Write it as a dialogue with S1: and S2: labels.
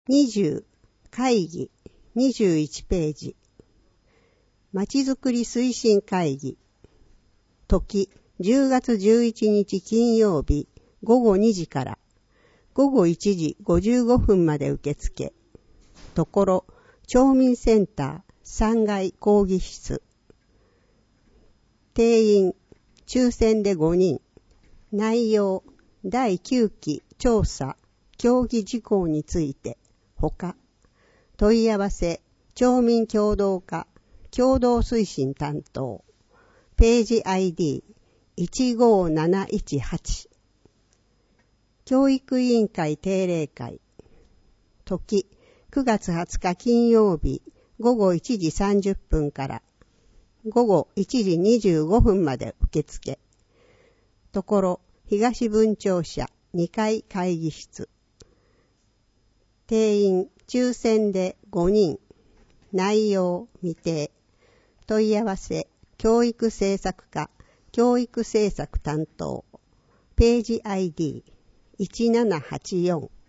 S1: 20会議21ページ。まちづくり推進会議。時10月11日金曜日午後2時から午後1時55分まで受付。ところ町民センター3階講義室。定員抽選で5人。内容第9期調査協議事項についてほか問い合わせ町民協同課共同推進担当ページ ID15718 教育委員会定例会時9月20日金曜日午後1時30分から午後1時25分まで受付。ところ東分庁舎2階会議室。定員抽選で5人。内容未定。問い合わせ教育政策課教育政策担当ページ ID1784